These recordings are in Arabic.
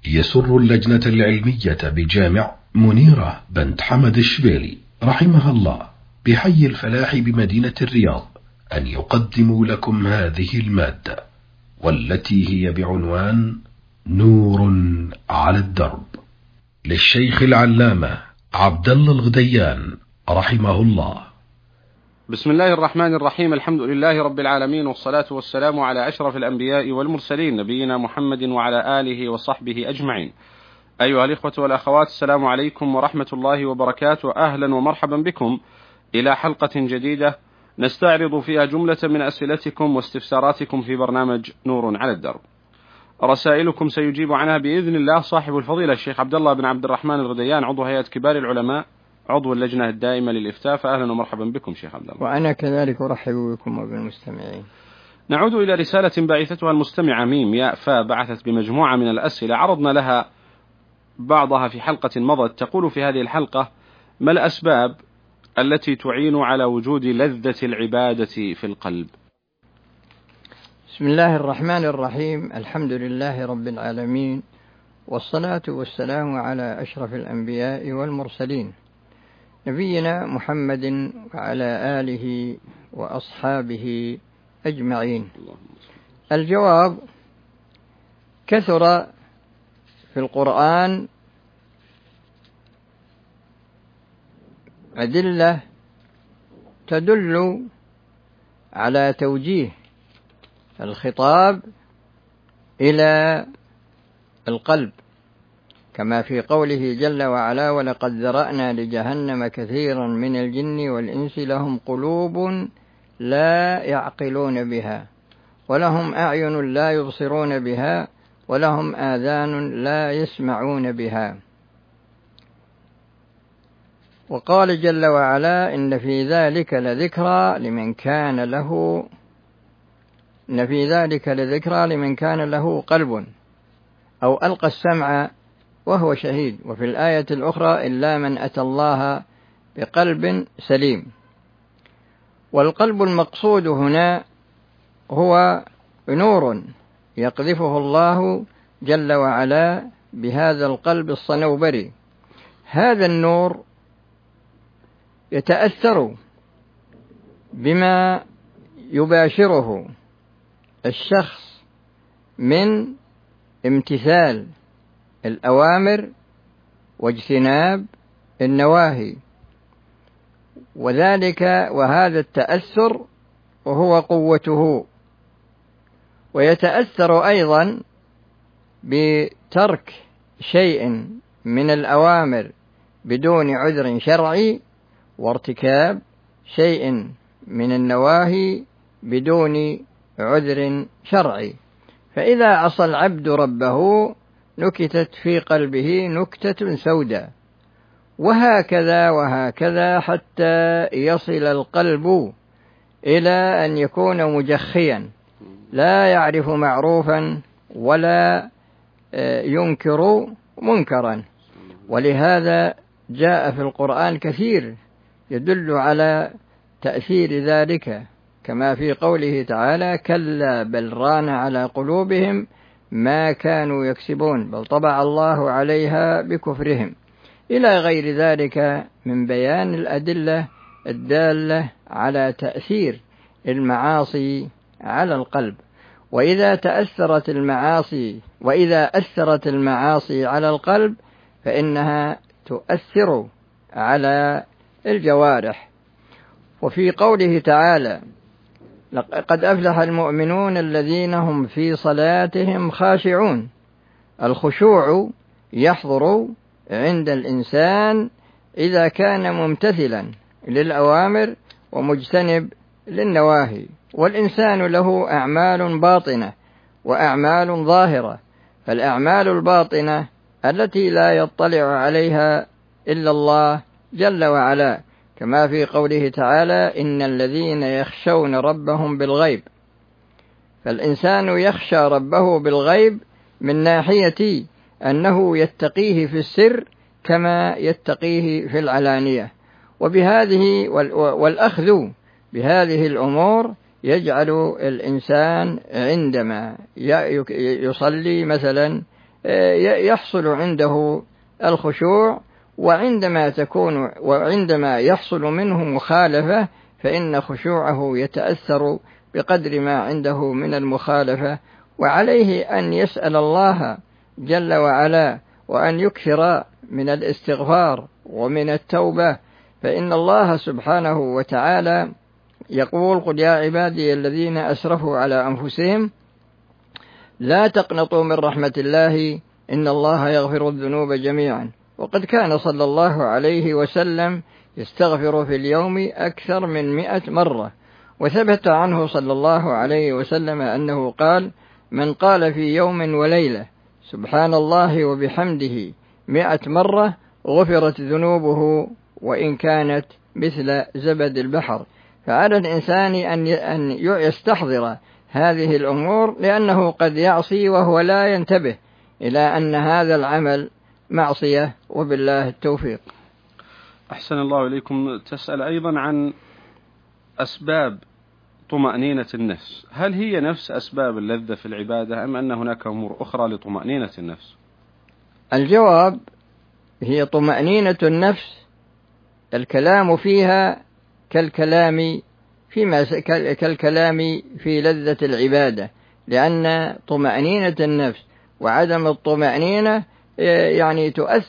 يسر اللجنة العلمية بجامع منيرة بنت حمد الشبيلي رحمها الله بحي الفلاح بمدينة الرياض أن يقدموا لكم هذه المادة، والتي هي بعنوان نور على الدرب، للشيخ العلامة عبد الله الغديان رحمه الله. بسم الله الرحمن الرحيم. الحمد لله رب العالمين، والصلاة والسلام على أشرف الأنبياء والمرسلين، نبينا محمد وعلى آله وصحبه أجمعين. أيها الإخوة والأخوات، السلام عليكم ورحمة الله وبركاته. أهلا ومرحبا بكم إلى حلقة جديدة نستعرض فيها جملة من أسئلتكم واستفساراتكم في برنامج نور على الدرب. رسائلكم سيجيب عنها بإذن الله صاحب الفضيلة الشيخ عبد الله بن عبد الرحمن الغديان، عضو هيئة كبار العلماء، عضو اللجنة الدائمة للإفتاء. فأهلا ومرحبا بكم شيخ عبد الله. وأنا كذلك أرحب بكم وبالمستمعين. نعود إلى رسالة بعثتها المستمعة ميم ياء فا، بعثت بمجموعة من الأسئلة عرضنا لها بعضها في حلقة مضت. تقول في هذه الحلقة: ما الأسباب التي تعين على وجود لذة العبادة في القلب؟ بسم الله الرحمن الرحيم. الحمد لله رب العالمين، والصلاة والسلام على أشرف الأنبياء والمرسلين، نبينا محمد وعلى آله وأصحابه أجمعين. الجواب: كثر في القرآن أدلة تدل على توجيه الخطاب إلى القلب، كما في قوله جل وعلا: ولقد ذرأنا لجهنم كثيرا من الجن والإنس لهم قلوب لا يعقلون بها ولهم أعين لا يبصرون بها ولهم آذان لا يسمعون بها. وقال جل وعلا: إن في ذلك لذكرى لمن كان له قلب أو ألقى السمع وهو شهيد. وفي الآية الأخرى: إلا من أتى الله بقلب سليم. والقلب المقصود هنا هو نور يقذفه الله جل وعلا بهذا القلب الصنوبري. هذا النور يتأثر بما يباشره الشخص من امتثال الأوامر واجتناب النواهي، وهذا التأثر وهو قوته. ويتأثر أيضا بترك شيء من الأوامر بدون عذر شرعي، وارتكاب شيء من النواهي بدون عذر شرعي. فإذا عصى العبد ربه نكتت في قلبه نكتة سوداء، وهكذا حتى يصل القلب إلى أن يكون مجخيا لا يعرف معروفا ولا ينكر منكرا. ولهذا جاء في القرآن كثير يدل على تأثير ذلك، كما في قوله تعالى: كلا بل ران على قلوبهم ما كانوا يكسبون بل طبع الله عليها بكفرهم، إلى غير ذلك من بيان الأدلة الدالة على تأثير المعاصي على القلب. وإذا أثرت المعاصي على القلب فإنها تؤثر على الجوارح. وفي قوله تعالى: لقد أفلح المؤمنون الذين هم في صلاتهم خاشعون. الخشوع يحضر عند الإنسان إذا كان ممتثلا للأوامر ومجتنب للنواهي. والإنسان له أعمال باطنة وأعمال ظاهرة، فالأعمال الباطنة التي لا يطلع عليها إلا الله جل وعلا، كما في قوله تعالى: إن الذين يخشون ربهم بالغيب. فالإنسان يخشى ربه بالغيب من ناحية أنه يتقيه في السر كما يتقيه في العلانية. والأخذ بهذه الأمور يجعل الإنسان عندما يصلي مثلا يحصل عنده الخشوع، وعندما يحصل منه مخالفة فإن خشوعه يتأثر بقدر ما عنده من المخالفة، وعليه أن يسأل الله جل وعلا وأن يكثر من الاستغفار ومن التوبة، فإن الله سبحانه وتعالى يقول: قل يا عبادي الذين أسرفوا على أنفسهم لا تقنطوا من رحمة الله إن الله يغفر الذنوب جميعا. وقد كان صلى الله عليه وسلم يستغفر في اليوم أكثر من 100 مرة، وثبت عنه صلى الله عليه وسلم أنه قال: من قال في يوم وليلة سبحان الله وبحمده 100 مرة غفرت ذنوبه وإن كانت مثل زبد البحر. فعلى الإنسان أن يستحضر هذه الأمور، لأنه قد يعصي وهو لا ينتبه إلى أن هذا العمل معصية، وبالله التوفيق. أحسن الله إليكم. تسأل أيضا عن أسباب طمأنينة النفس، هل هي نفس أسباب اللذة في العبادة أم أن هناك أمور أخرى لطمأنينة النفس؟ الجواب: هي طمأنينة النفس الكلام فيها كالكلام في لذة العبادة، لأن طمأنينة النفس وعدم الطمأنينة يعني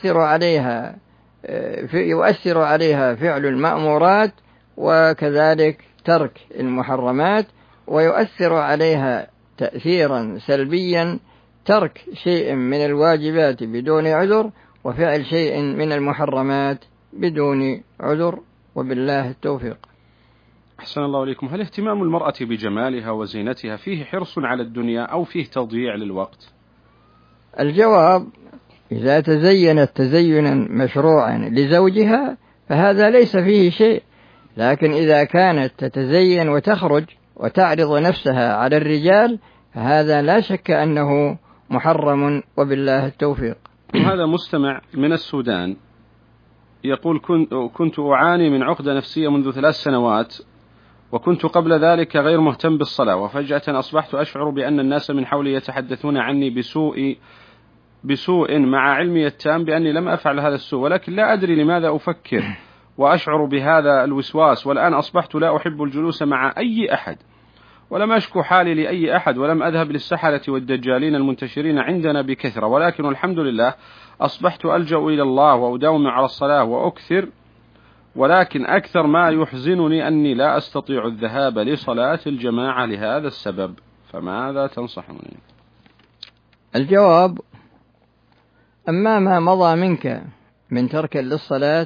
يؤثر عليها فعل المأمورات، وكذلك ترك المحرمات، ويؤثر عليها تأثيرا سلبيا ترك شيء من الواجبات بدون عذر، وفعل شيء من المحرمات بدون عذر، وبالله التوفيق. أحسن الله إليكم. هل اهتمام المرأة بجمالها وزينتها فيه حرص على الدنيا أو فيه تضييع للوقت؟ الجواب: إذا تزينت تزينا مشروعا لزوجها فهذا ليس فيه شيء، لكن إذا كانت تتزين وتخرج وتعرض نفسها على الرجال فهذا لا شك أنه محرم، وبالله التوفيق. هذا مستمع من السودان يقول: كنت أعاني من عقدة نفسية منذ 3 سنوات، وكنت قبل ذلك غير مهتم بالصلاة، وفجأة أصبحت أشعر بأن الناس من حولي يتحدثون عني بسوء مع علمي التام بأني لم أفعل هذا السوء، ولكن لا أدري لماذا أفكر وأشعر بهذا الوسواس، والآن أصبحت لا أحب الجلوس مع أي أحد، ولم أشكو حالي لأي أحد، ولم أذهب للسحرة والدجالين المنتشرين عندنا بكثرة، ولكن الحمد لله أصبحت ألجأ إلى الله وأداوم على الصلاة وأكثر، ولكن أكثر ما يحزنني أني لا أستطيع الذهاب لصلاة الجماعة لهذا السبب، فماذا تنصحوني؟ الجواب: أما ما مضى منك من ترك للصلاة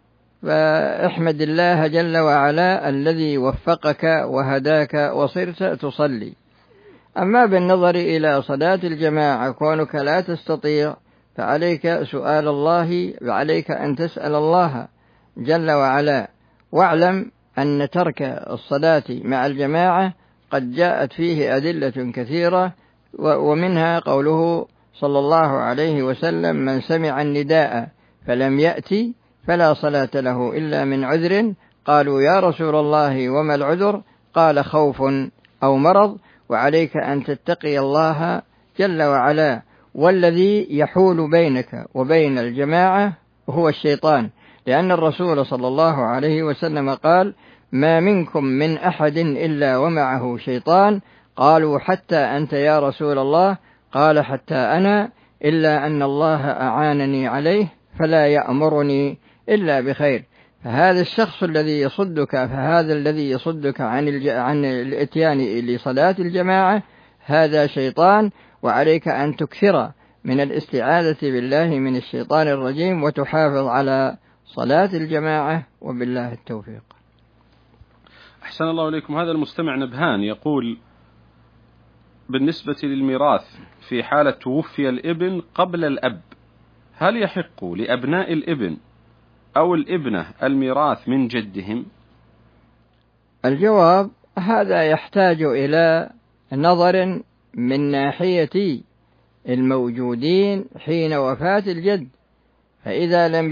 فاحمد الله جل وعلا الذي وفقك وهداك وصرت تصلي. أما بالنظر إلى صلاة الجماعة كونك لا تستطيع فعليك سؤال الله، وعليك أن تسأل الله جل وعلا، واعلم أن ترك الصلاة مع الجماعة قد جاءت فيه أدلة كثيرة، ومنها قوله صلى الله عليه وسلم: من سمع النداء فلم يأتي فلا صلاة له إلا من عذر. قالوا: يا رسول الله وما العذر؟ قال: خوف أو مرض. وعليك أن تتقي الله جل وعلا، والذي يحول بينك وبين الجماعة هو الشيطان، لأن الرسول صلى الله عليه وسلم قال: ما منكم من أحد إلا ومعه شيطان. قالوا: حتى أنت يا رسول الله؟ قال: حتى أنا، إلا أن الله أعانني عليه فلا يأمرني إلا بخير. فهذا الشخص الذي يصدك عن الاتيان لصلاة الجماعة هذا شيطان، وعليك أن تكثر من الاستعاذة بالله من الشيطان الرجيم وتحافظ على صلاة الجماعة، وبالله التوفيق. أحسن الله إليكم. هذا المستمع نبهان يقول: بالنسبة للميراث في حالة توفي الابن قبل الأب، هل يحق لأبناء الابن أو الابنة الميراث من جدهم؟ الجواب: هذا يحتاج إلى نظر من ناحية الموجودين حين وفاة الجد، فإذا لم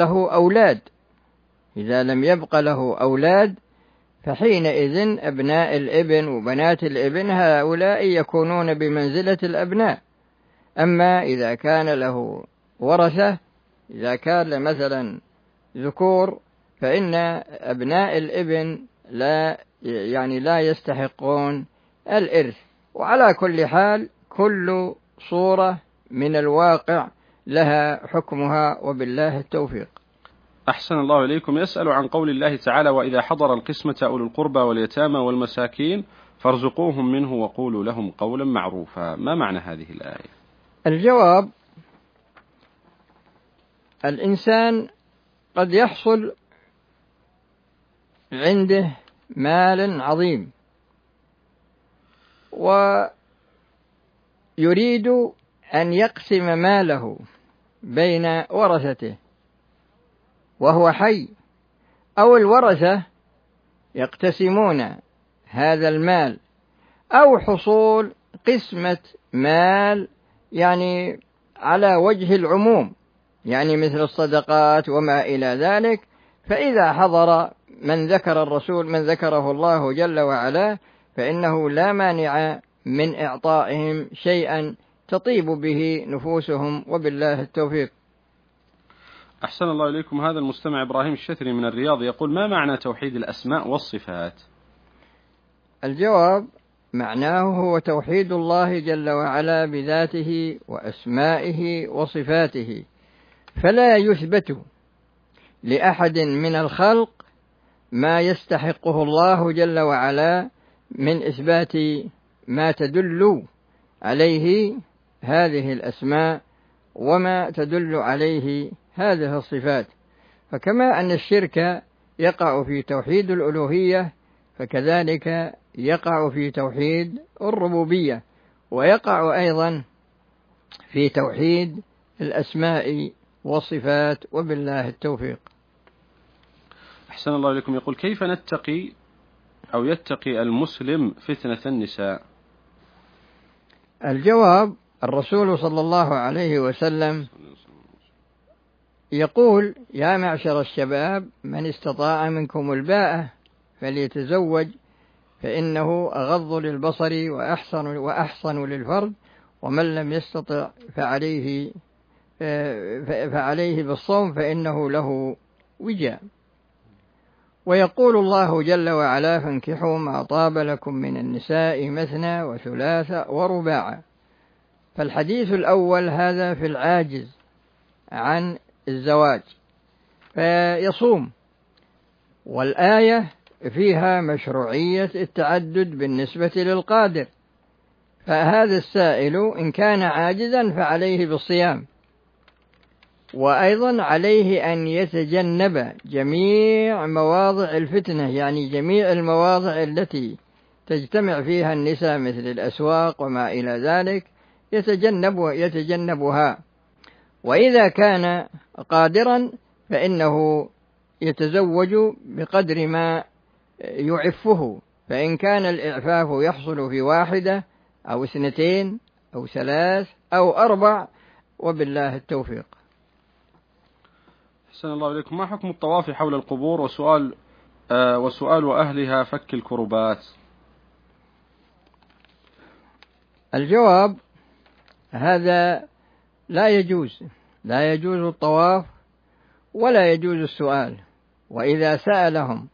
يبق له أولاد فحينئذ أبناء الابن وبنات الابن هؤلاء يكونون بمنزلة الأبناء. أما إذا كان له ورثة، إذا كان مثلا ذكور، فإن أبناء الابن لا يستحقون الإرث. وعلى كل حال كل صورة من الواقع لها حكمها، وبالله التوفيق. أحسن الله إليكم. يسأل عن قول الله تعالى: وإذا حضر القسمة أولو القربى واليتامى والمساكين فارزقوهم منه وقولوا لهم قولا معروفا. ما معنى هذه الآية؟ الجواب: الإنسان قد يحصل عنده مال عظيم ويريد أن يقسم ماله بين ورثته وهو حي، أو الورثة يقتسمون هذا المال، أو حصول قسمة مال على وجه العموم، مثل الصدقات وما إلى ذلك. فإذا حضر من ذكر الرسول، من ذكره الله جل وعلا، فإنه لا مانع من إعطائهم شيئا تطيب به نفوسهم، وبالله التوفيق. أحسن الله إليكم. هذا المستمع إبراهيم الشثري من الرياض يقول: ما معنى توحيد الأسماء والصفات؟ الجواب: معناه هو توحيد الله جل وعلا بذاته وأسمائه وصفاته، فلا يثبت لأحد من الخلق ما يستحقه الله جل وعلا من إثبات ما تدل عليه هذه الأسماء وما تدل عليه هذه الصفات. فكما أن الشرك يقع في توحيد الألوهية، فكذلك يقع في توحيد الربوبية، ويقع أيضا في توحيد الأسماء والصفات، وبالله التوفيق. أحسن الله إليكم. يقول: كيف نتقي أو يتقي المسلم فتنة النساء؟ الجواب: الرسول صلى الله عليه وسلم يقول: يا معشر الشباب، من استطاع منكم الباءة فليتزوج، فإنه أغض للبصر وأحصن للفرج، ومن لم يستطع فعليه بالصوم فإنه له وجاء. ويقول الله جل وعلا: فانكحوا ما طاب لكم من النساء مثنى وثلاث ورباع. فالحديث الأول هذا في العاجز عن الزواج فيصوم، والآية فيها مشروعية التعدد بالنسبة للقادر، فهذا السائل إن كان عاجزا فعليه بالصيام، وأيضا عليه أن يتجنب جميع مواضع الفتنة، جميع المواضع التي تجتمع فيها النساء مثل الأسواق وما إلى ذلك يتجنبها. وإذا كان قادرا فإنه يتزوج بقدر ما يعفه، فإن كان الإعفاف يحصل في 1 أو 2 أو 3 أو 4، وبالله التوفيق. أحسن الله إليكم. ما حكم الطواف حول القبور وسؤال أهلها فك الكربات؟ الجواب: هذا لا يجوز الطواف ولا يجوز السؤال. وإذا سألهم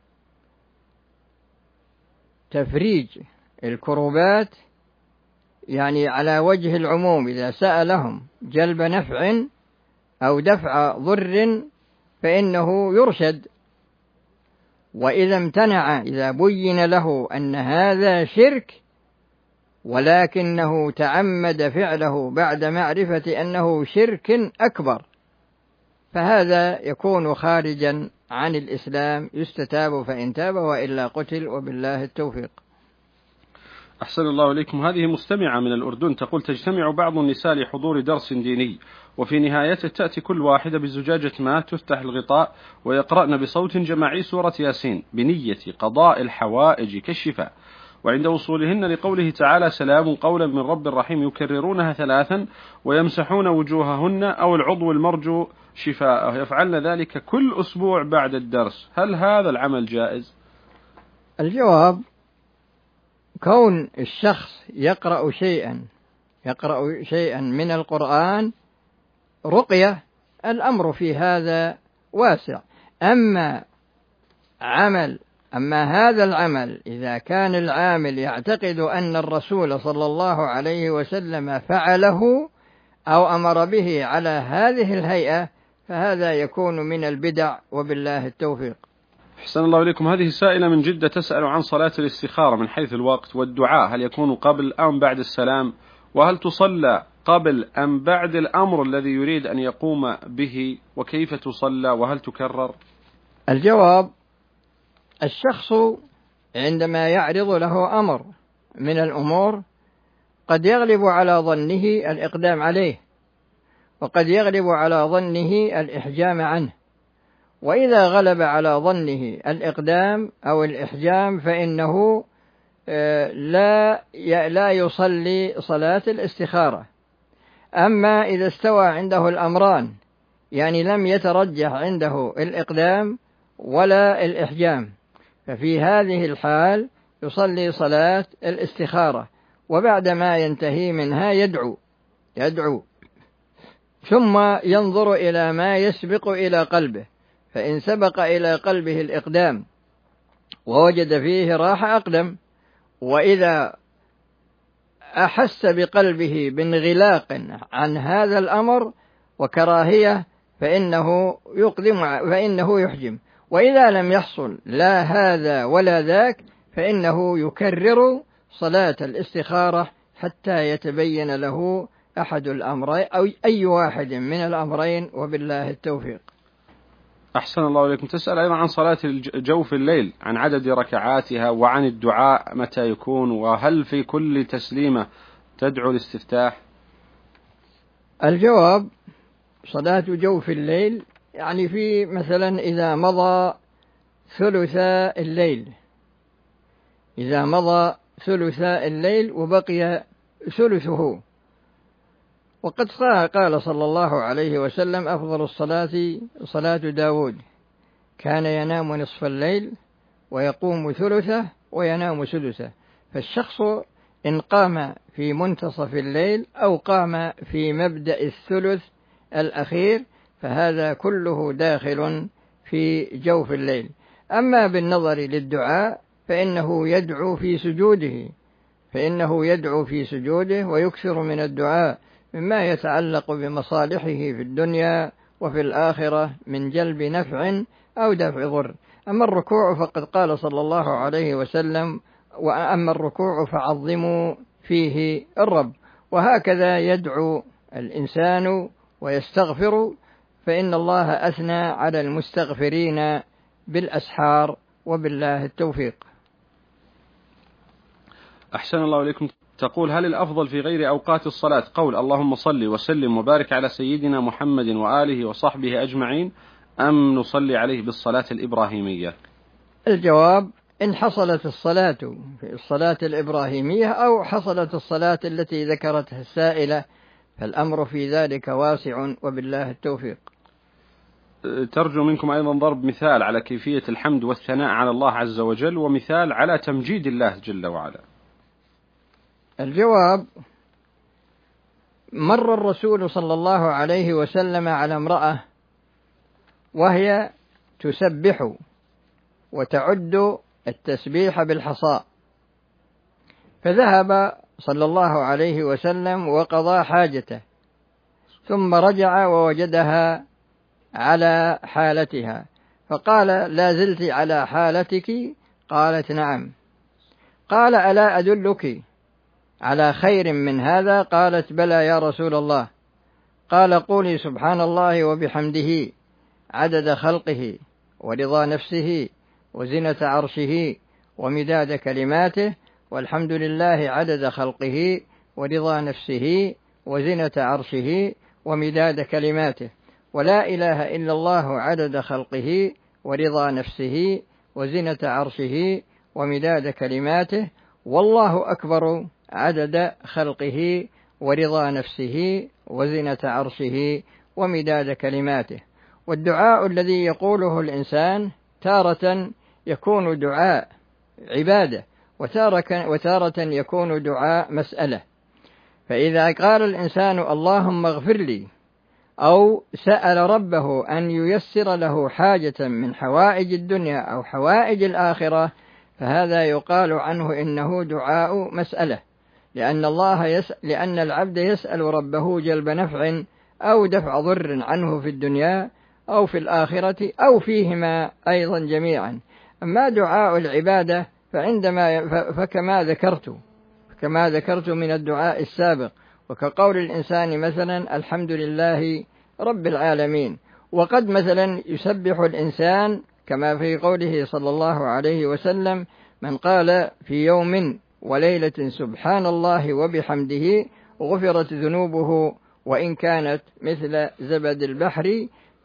تفريج الكربات على وجه العموم، إذا سألهم جلب نفع أو دفع ضر فإنه يرشد. وإذا امتنع، إذا بين له أن هذا شرك ولكنه تعمد فعله بعد معرفة أنه شرك أكبر، فهذا يكون خارجا عن الإسلام، يستتاب فإن تاب، وإلا قتل، وبالله التوفيق. أحسن الله إليكم. هذه مستمعة من الأردن تقول: تجتمع بعض النساء لحضور درس ديني، وفي نهايته تأتي كل واحدة بزجاجة ماء تفتح الغطاء ويقرأن بصوت جماعي سورة ياسين بنية قضاء الحوائج كالشفاء، وعند وصولهن لقوله تعالى: سلام قولا من رب رحيم، يكررونها 3 ويمسحون وجوههن أو العضو المرجو شفاءه، يفعلن ذلك كل أسبوع بعد الدرس. هل هذا العمل جائز؟ الجواب: كون الشخص يقرأ شيئا يقرأ شيئا من القرآن رقية، الأمر في هذا واسع. أما هذا العمل إذا كان العامل يعتقد أن الرسول صلى الله عليه وسلم فعله أو أمر به على هذه الهيئة فهذا يكون من البدع، وبالله التوفيق. أحسن الله إليكم. هذه سائلة من جدة تسأل عن صلاة الاستخارة من حيث الوقت والدعاء، هل يكون قبل أم بعد السلام؟ وهل تصلى قبل أم بعد الأمر الذي يريد أن يقوم به؟ وكيف تصلى وهل تكرر؟ الجواب: الشخص عندما يعرض له أمر من الأمور قد يغلب على ظنه الإقدام عليه، وقد يغلب على ظنه الإحجام عنه. وإذا غلب على ظنه الإقدام أو الإحجام فإنه لا يصلي صلاة الاستخارة. أما إذا استوى عنده الأمران، يعني لم يترجح عنده الإقدام ولا الإحجام، ففي هذه الحال يصلي صلاة الاستخارة، وبعدما ينتهي منها يدعو ثم ينظر إلى ما يسبق إلى قلبه، فإن سبق إلى قلبه الإقدام ووجد فيه راحة أقدم، وإذا أحس بقلبه بانغلاق عن هذا الأمر وكراهية فإنه يحجم. وإذا لم يحصل لا هذا ولا ذاك فإنه يكرر صلاة الاستخارة حتى يتبين له أحد الأمرين أو أي واحد من الأمرين، وبالله التوفيق. أحسن الله إليكم. تسأل أيضا عن صلاة جوف الليل، عن عدد ركعاتها وعن الدعاء متى يكون، وهل في كل تسليمة تدعو الاستفتاح؟ الجواب: صلاة جوف الليل يعني في مثلا إذا مضى ثلث الليل وبقي ثلثه. وقد قال صلى الله عليه وسلم: أفضل الصلاة صلاة داود، كان ينام نصف الليل ويقوم ثلثه وينام سدسه. فالشخص إن قام في منتصف الليل أو قام في مبدأ الثلث الأخير فهذا كله داخل في جوف الليل. أما بالنظر للدعاء فإنه يدعو في سجوده ويكثر من الدعاء مما يتعلق بمصالحه في الدنيا وفي الآخرة من جلب نفع أو دفع ضر. أما الركوع فقد قال صلى الله عليه وسلم: وأما الركوع فعظموا فيه الرب. وهكذا يدعو الإنسان ويستغفر، فإن الله أثنى على المستغفرين بالأسحار، وبالله التوفيق. أحسن الله إليكم. تقول: هل الأفضل في غير أوقات الصلاة قول اللهم صل وسلم وبارك على سيدنا محمد وآله وصحبه أجمعين، أم نصلي عليه بالصلاة الإبراهيمية؟ الجواب: إن حصلت الصلاة في الصلاة الإبراهيمية أو حصلت الصلاة التي ذكرتها السائلة فالأمر في ذلك واسع، وبالله التوفيق. ترجو منكم أيضا ضرب مثال على كيفية الحمد والثناء على الله عز وجل، ومثال على تمجيد الله جل وعلا. الجواب: مر الرسول صلى الله عليه وسلم على امرأة وهي تسبح وتعد التسبيح بالحصى، فذهب صلى الله عليه وسلم وقضى حاجته، ثم رجع ووجدها على حالتها، فقال: لا زلت على حالتك؟ قالت: نعم. قال: ألا أدلك على خير من هذا؟ قالت: بلى يا رسول الله. قال: قولي سبحان الله وبحمده عدد خلقه ورضا نفسه وزنة عرشه ومداد كلماته، والحمد لله عدد خلقه ورضا نفسه وزنة عرشه ومداد كلماته، ولا إله إلا الله عدد خلقه ورضا نفسه وزنة عرشه ومداد كلماته، والله أكبر عدد خلقه ورضا نفسه وزنة عرشه ومداد كلماته. والدعاء الذي يقوله الإنسان تارة يكون دعاء عبادة، وتارة يكون دعاء مسألة. فإذا قال الإنسان اللهم اغفر لي أو سأل ربه أن ييسر له حاجة من حوائج الدنيا أو حوائج الآخرة، فهذا يقال عنه إنه دعاء مسألة، لأن العبد يسأل ربه جلب نفع أو دفع ضر عنه في الدنيا أو في الآخرة أو فيهما أيضا جميعا. أما دعاء العبادة فكما ذكرت من الدعاء السابق، وكقول الإنسان مثلا الحمد لله رب العالمين، وقد مثلا يسبح الإنسان كما في قوله صلى الله عليه وسلم من قال في يوم وليلة سبحان الله وبحمده غفرت ذنوبه وإن كانت مثل زبد البحر.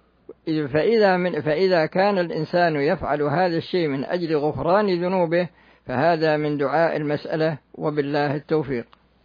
فإذا كان الإنسان يفعل هذا الشيء من أجل غفران ذنوبه فهذا من دعاء المسألة، وبالله التوفيق.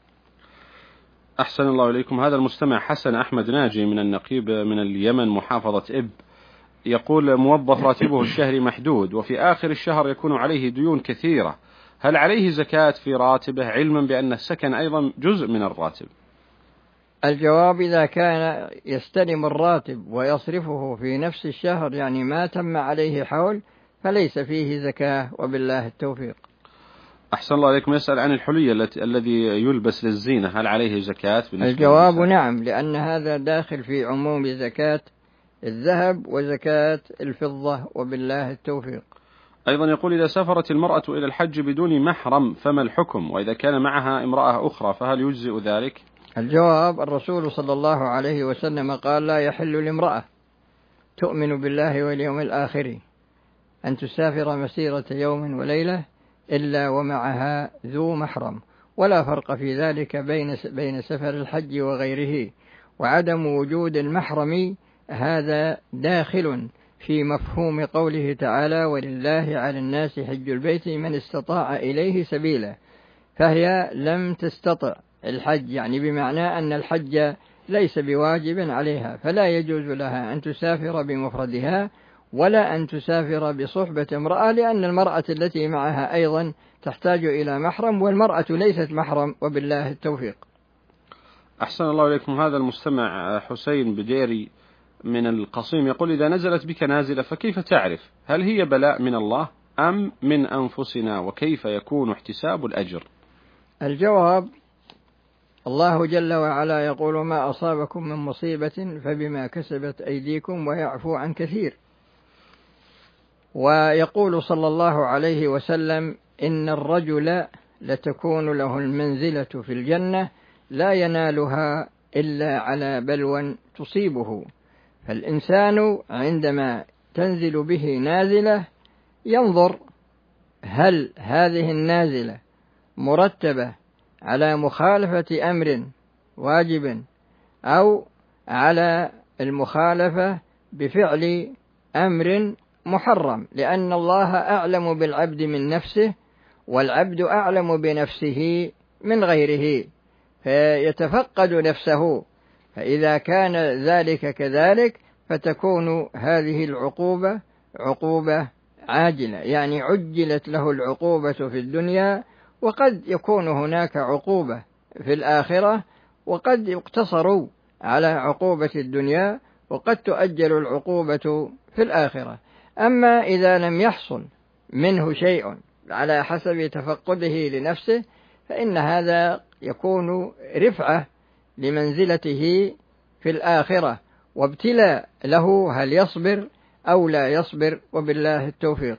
أحسن الله إليكم. هذا المستمع حسن أحمد ناجي من النقيب من اليمن محافظة إب يقول موظف راتبه الشهري محدود وفي آخر الشهر يكون عليه ديون كثيرة، هل عليه زكاة في راتبه علما بأن السكن أيضا جزء من الراتب؟ الجواب إذا كان يستلم الراتب ويصرفه في نفس الشهر يعني ما تم عليه حول فليس فيه زكاة، وبالله التوفيق. أحسن الله عليكم. يسأل عن الحلي الذي يلبس للزينة، هل عليه زكاة؟ الجواب نعم، لأن هذا داخل في عموم زكاة الذهب وزكاة الفضة، وبالله التوفيق. أيضا يقول إذا سافرت المرأة إلى الحج بدون محرم فما الحكم، وإذا كان معها امرأة أخرى فهل يجزئ ذلك؟ الجواب الرسول صلى الله عليه وسلم قال لا يحل لامرأة تؤمن بالله واليوم الآخر أن تسافر مسيرة يوم وليلة إلا ومعها ذو محرم، ولا فرق في ذلك بين سفر الحج وغيره، وعدم وجود المحرم هذا داخل في مفهوم قوله تعالى ولله على الناس حج البيت من استطاع إليه سبيلا، فهي لم تستطع الحج، يعني بمعنى أن الحج ليس بواجب عليها، فلا يجوز لها أن تسافر بمفردها ولا أن تسافر بصحبة امرأة، لأن المرأة التي معها أيضا تحتاج إلى محرم والمرأة ليست محرم، وبالله التوفيق. أحسن الله إليكم. هذا المستمع حسين بديري من القصيم يقول إذا نزلت بك نازلة فكيف تعرف هل هي بلاء من الله أم من أنفسنا، وكيف يكون احتساب الأجر؟ الجواب الله جل وعلا يقول ما أصابكم من مصيبة فبما كسبت أيديكم ويعفو عن كثير، ويقول صلى الله عليه وسلم إن الرجل لتكون له المنزلة في الجنة لا ينالها إلا على بلوى تصيبه، فالإنسان عندما تنزل به نازلة ينظر هل هذه النازلة مرتبة على مخالفة أمر واجب أو على المخالفة بفعل أمر محرم، لأن الله أعلم بالعبد من نفسه والعبد أعلم بنفسه من غيره، فيتفقد نفسه، فإذا كان ذلك كذلك فتكون هذه العقوبة عقوبة عاجلة، يعني عجلت له العقوبة في الدنيا، وقد يكون هناك عقوبة في الآخرة، وقد يقتصر على عقوبة الدنيا، وقد تؤجل العقوبة في الآخرة. أما إذا لم يحصل منه شيء على حسب تفقده لنفسه فإن هذا يكون رفعة لمنزلته في الآخرة وابتلاء له هل يصبر أو لا يصبر، وبالله التوفيق.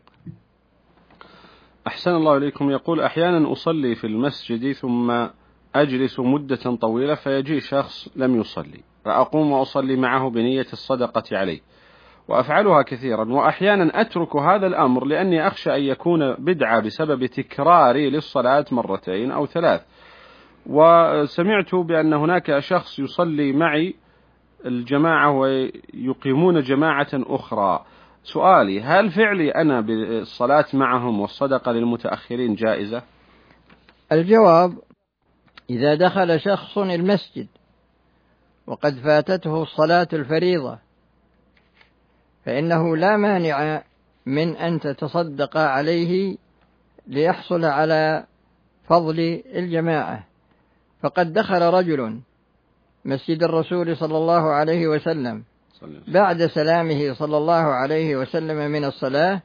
أحسن الله إليكم. يقول أحيانا أصلي في المسجد ثم أجلس مدة طويلة فيجي شخص لم يصلي فأقوم وأصلي معه بنية الصدقة عليه، وأفعلها كثيرا، وأحيانا أترك هذا الأمر لأني أخشى أن يكون بدعة بسبب تكراري للصلاة مرتين أو 3، وسمعت بأن هناك شخص يصلي معي الجماعة ويقيمون جماعة أخرى، سؤالي هل فعلي أنا بالصلاة معهم والصدقة للمتأخرين جائزة؟ الجواب إذا دخل شخص المسجد وقد فاتته الصلاة الفريضة فإنه لا مانع من أن تتصدق عليه ليحصل على فضل الجماعة، فقد دخل رجل مسجد الرسول صلى الله عليه وسلم بعد سلامه صلى الله عليه وسلم من الصلاة،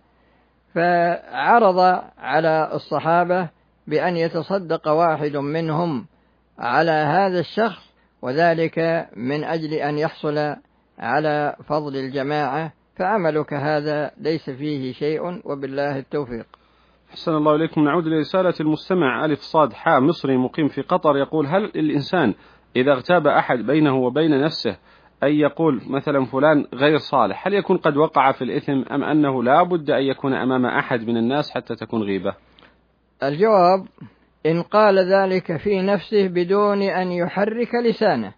فعرض على الصحابة بأن يتصدق واحد منهم على هذا الشخص، وذلك من أجل أن يحصل على فضل الجماعة، فعملك هذا ليس فيه شيء، وبالله التوفيق. أحسن الله إليكم. نعود لرسالة المستمع ألف صاد حاء مصري مقيم في قطر، يقول: هل الإنسان إذا اغتاب أحد بينه وبين نفسه أن يقول مثلا فلان غير صالح، هل يكون قد وقع في الإثم، أم أنه لا بد أن يكون أمام أحد من الناس حتى تكون غيبة؟ الجواب: إن قال ذلك في نفسه بدون أن يحرك لسانه،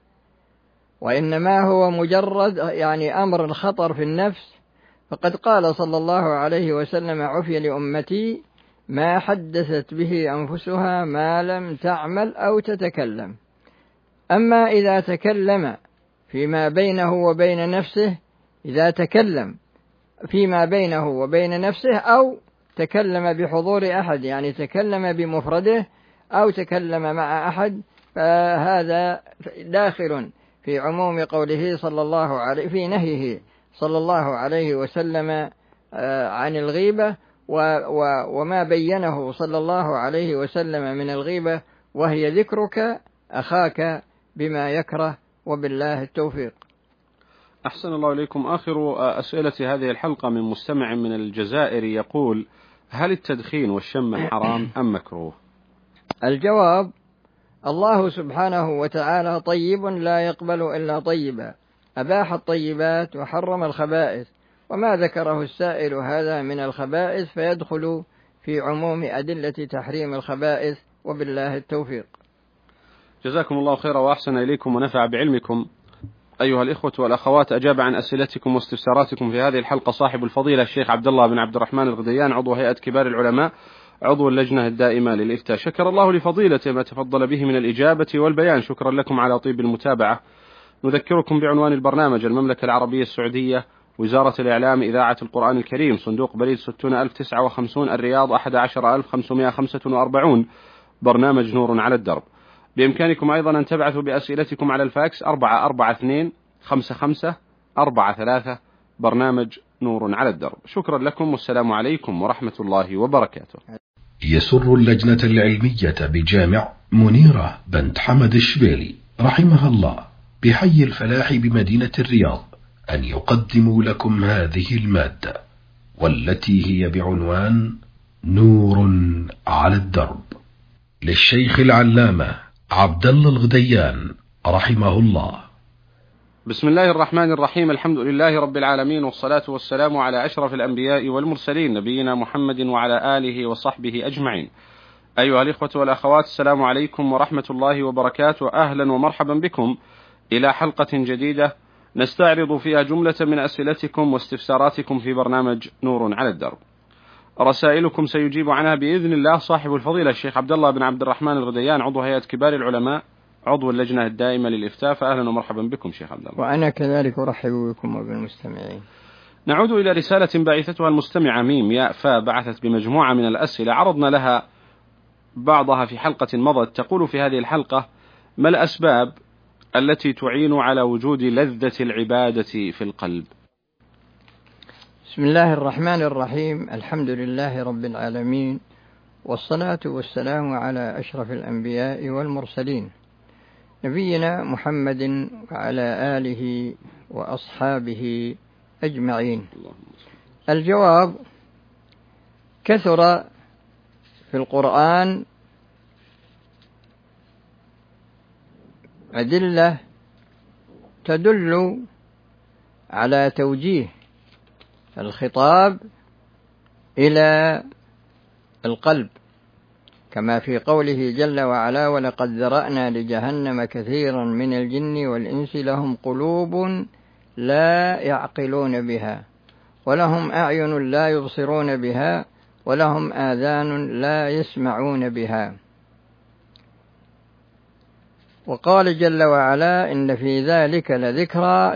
وإنما هو مجرد أمر الخطر في النفس، فقد قال صلى الله عليه وسلم: عفي لأمتي ما حدثت به أنفسها ما لم تعمل أو تتكلم. أما إذا تكلم فيما بينه وبين نفسه، إذا تكلم فيما بينه وبين نفسه أو تكلم بحضور أحد، تكلم بمفرده أو تكلم مع أحد، فهذا داخل في عموم قوله صلى الله عليه، في نهيه صلى الله عليه وسلم عن الغيبة، وما بينه صلى الله عليه وسلم من الغيبة، وهي ذكرك أخاك بما يكره، وبالله التوفيق. أحسن الله إليكم. آخر أسئلة هذه الحلقة من مستمع من الجزائر يقول: هل التدخين والشم حرام أم مكروه؟ الجواب: الله سبحانه وتعالى طيب لا يقبل إلا طيبا، أباح الطيبات وحرم الخبائث، وما ذكره السائل هذا من الخبائث فيدخل في عموم أدلة تحريم الخبائث، وبالله التوفيق. جزاكم الله خيرا وأحسن إليكم ونفع بعلمكم. أيها الإخوة والأخوات، أجاب عن أسئلتكم واستفساراتكم في هذه الحلقة صاحب الفضيلة الشيخ عبد الله بن عبد الرحمن الغديان، عضو هيئة كبار العلماء، عضو اللجنة الدائمة للإفتاء. شكر الله لفضيلته ما تفضل به من الإجابة والبيان. شكرا لكم على طيب المتابعة. نذكركم بعنوان البرنامج: المملكة العربية السعودية، وزارة الإعلام، إذاعة القرآن الكريم، صندوق بريد 60059 الرياض 11545، برنامج نور على الدرب. بإمكانكم أيضا أن تبعثوا بأسئلتكم على الفاكس 442-55-43، برنامج نور على الدرب. شكرا لكم، والسلام عليكم ورحمة الله وبركاته. يسر اللجنة العلمية بجامع منيرة بنت حمد الشبيلي رحمها الله بحي الفلاح بمدينة الرياض أن يقدموا لكم هذه المادة، والتي هي بعنوان نور على الدرب، للشيخ العلامة عبد الله الغديان رحمه الله. بسم الله الرحمن الرحيم. الحمد لله رب العالمين، والصلاة والسلام على أشرف الأنبياء والمرسلين، نبينا محمد وعلى آله وصحبه أجمعين. أيها الإخوة والأخوات، السلام عليكم ورحمة الله وبركاته. أهلا ومرحبا بكم إلى حلقة جديدة نستعرض فيها جملة من أسئلتكم واستفساراتكم في برنامج نور على الدرب. رسائلكم سيجيب عنها بإذن الله صاحب الفضيلة الشيخ عبد الله بن عبد الرحمن الغديان، عضو هيئة كبار العلماء، عضو اللجنة الدائمة للإفتاء. فأهلا ومرحبا بكم شيخ عبد الله. وأنا كذلك أرحب بكم وبالمستمعين. نعود إلى رسالة بعثتها المستمعة ميم ياء فا، بعثت بمجموعة من الأسئلة عرضنا لها بعضها في حلقة مضت. تقول في هذه الحلقة: ما الأسباب التي تعين على وجود لذة العبادة في القلب؟ بسم الله الرحمن الرحيم. الحمد لله رب العالمين، والصلاة والسلام على أشرف الأنبياء والمرسلين، نبينا محمد وعلى آله وأصحابه أجمعين. الجواب: كثر في القرآن أدلة تدل على توجيه الخطاب إلى القلب، كما في قوله جل وعلا: ولقد ذرأنا لجهنم كثيرا من الجن والإنس لهم قلوب لا يعقلون بها، ولهم أعين لا يبصرون بها، ولهم آذان لا يسمعون بها. وقال جل وعلا: إن في ذلك لذكرى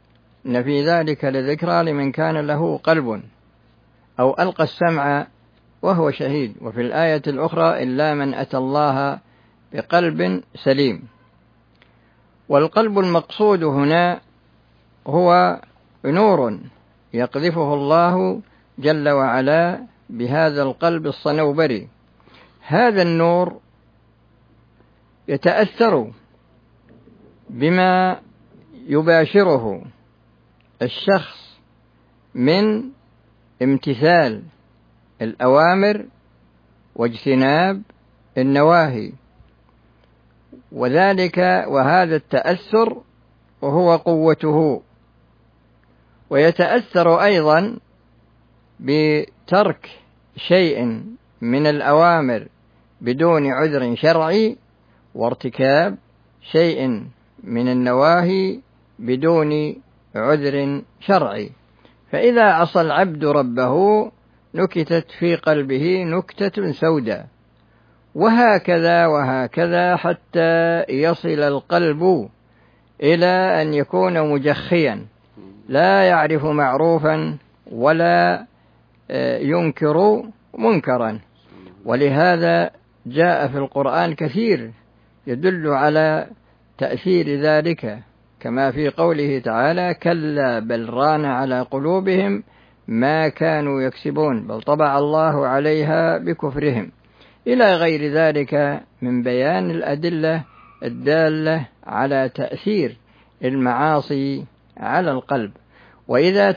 لمن كان له قلب أو ألقى السمع وهو شهيد. وفي الآية الأخرى إلا من أتى الله بقلب سليم. والقلب المقصود هنا هو نور يقذفه الله جل وعلا بهذا القلب الصنوبري. هذا النور يتأثر بما يباشره الشخص من امتثال الأوامر واجتناب النواهي، وهذا التأثر وهو قوته. ويتأثر أيضا بترك شيء من الأوامر بدون عذر شرعي، وارتكاب شيء من النواهي بدون عذر شرعي. فإذا عصى العبد ربه نكتت في قلبه نكتة سوداء، وهكذا حتى يصل القلب إلى أن يكون مجخيا لا يعرف معروفا ولا ينكر منكرا. ولهذا جاء في القرآن كثير يدل على تأثير ذلك، كما في قوله تعالى: كلا بل ران على قلوبهم ما كانوا يكسبون بل طبع الله عليها بكفرهم، إلى غير ذلك من بيان الأدلة الدالة على تأثير المعاصي على القلب. وإذا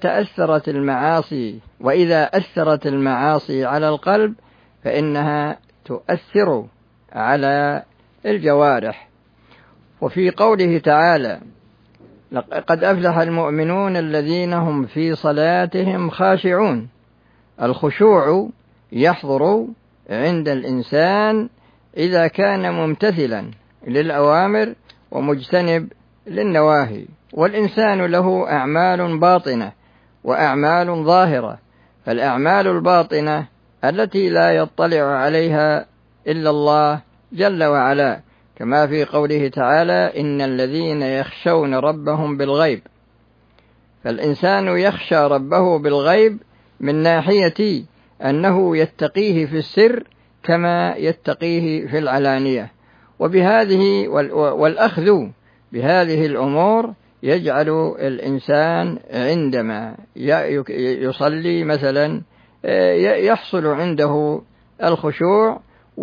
أثرت المعاصي على القلب فإنها تؤثر على الجوارح. وفي قوله تعالى: قد أفلح المؤمنون الذين هم في صلاتهم خاشعون. الخشوع يحضر عند الإنسان إذا كان ممتثلا للأوامر ومجتنب للنواهي. والإنسان له أعمال باطنة وأعمال ظاهرة، فالأعمال الباطنة التي لا يطلع عليها إلا الله جل وعلا، كما في قوله تعالى: إن الذين يخشون ربهم بالغيب. فالإنسان يخشى ربه بالغيب من ناحية أنه يتقيه في السر كما يتقيه في العلانية. وبهذه والأخذ بهذه الأمور يجعل الإنسان عندما يصلي مثلا يحصل عنده الخشوع،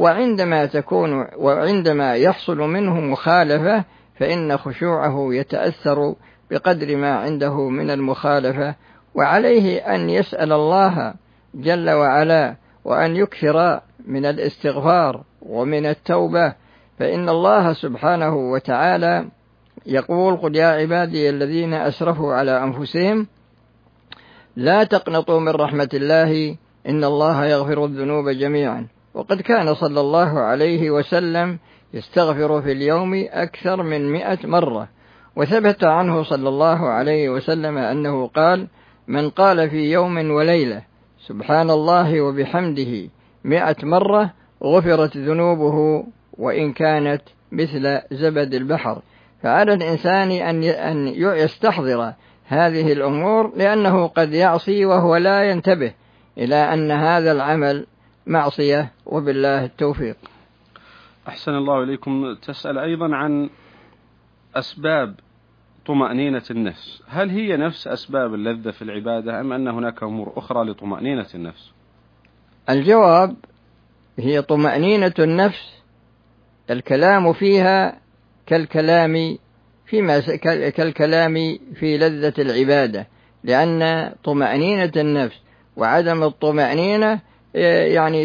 وعندما يحصل منه مخالفة فإن خشوعه يتأثر بقدر ما عنده من المخالفة. وعليه أن يسأل الله جل وعلا وأن يكثر من الاستغفار ومن التوبة، فإن الله سبحانه وتعالى يقول: قل يا عبادي الذين أسرفوا على أنفسهم لا تقنطوا من رحمة الله إن الله يغفر الذنوب جميعا. وقد كان صلى الله عليه وسلم يستغفر في اليوم أكثر من 100 مرة. وثبت عنه صلى الله عليه وسلم أنه قال: من قال في يوم وليلة سبحان الله وبحمده 100 مرة غفرت ذنوبه وإن كانت مثل زبد البحر. فعلى الإنسان أن يستحضر هذه الأمور، لأنه قد يعصي وهو لا ينتبه إلى أن هذا العمل معصية، وبالله التوفيق. أحسن الله إليكم. تسأل أيضا عن أسباب طمأنينة النفس، هل هي نفس أسباب اللذة في العبادة أم أن هناك أمور أخرى لطمأنينة النفس؟ الجواب: هي طمأنينة النفس الكلام فيها كالكلام في لذة العبادة، لأن طمأنينة النفس وعدم الطمأنينة يعني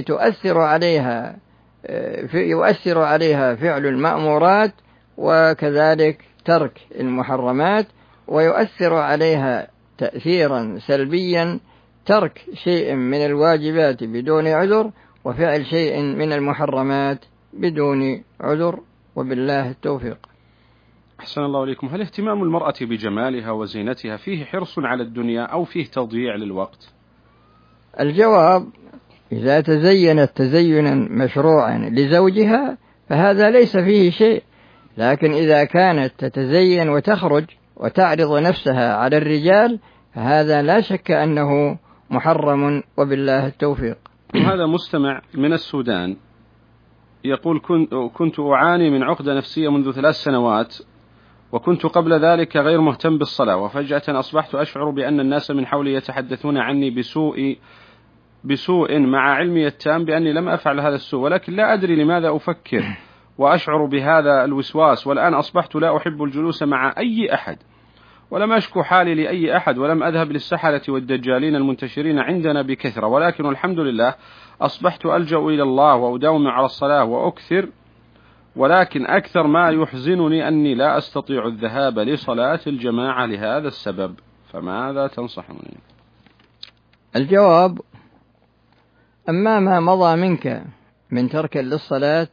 يؤثر عليها فعل المأمورات وكذلك ترك المحرمات، ويؤثر عليها تأثيرا سلبيا ترك شيء من الواجبات بدون عذر وفعل شيء من المحرمات بدون عذر، وبالله التوفيق. أحسن الله إليكم. هل اهتمام المرأة بجمالها وزينتها فيه حرص على الدنيا أو فيه تضييع للوقت؟ الجواب: إذا تزينت تزينا مشروعا لزوجها فهذا ليس فيه شيء، لكن إذا كانت تتزين وتخرج وتعرض نفسها على الرجال فهذا لا شك أنه محرم، وبالله التوفيق. هذا مستمع من السودان يقول كنت أعاني من عقدة نفسية منذ 3 سنوات، وكنت قبل ذلك غير مهتم بالصلاة، وفجأة أصبحت أشعر بأن الناس من حولي يتحدثون عني بسوء مع علمي التام بأني لم أفعل هذا السوء، ولكن لا أدري لماذا أفكر وأشعر بهذا الوسواس، والآن أصبحت لا أحب الجلوس مع أي أحد، ولم أشكو حالي لأي أحد، ولم أذهب للسحرة والدجالين المنتشرين عندنا بكثرة، ولكن الحمد لله أصبحت ألجأ إلى الله وأداوم على الصلاة وأكثر، ولكن أكثر ما يحزنني أني لا أستطيع الذهاب لصلاة الجماعة لهذا السبب، فماذا تنصحني؟ الجواب: أما ما مضى منك من ترك للصلاة